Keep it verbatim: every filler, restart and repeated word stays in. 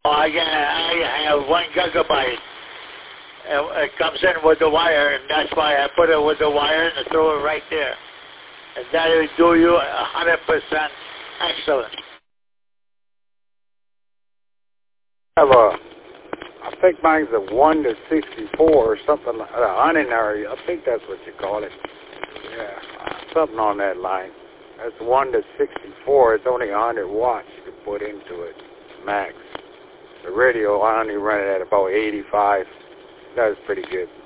Oh, I, get, I have one gigabyte. It comes in with the wire, and that's why I put it with the wire and throw it right there. And that will do you one hundred percent excellent. I have a, I think mine's a one to sixty-four or something, uh, uninary, I think that's what you call it. Yeah, something on that line. That's one to sixty-four. It's only one hundred watts you can put into it, max. The radio, I only run it at about eighty-five. That was pretty good.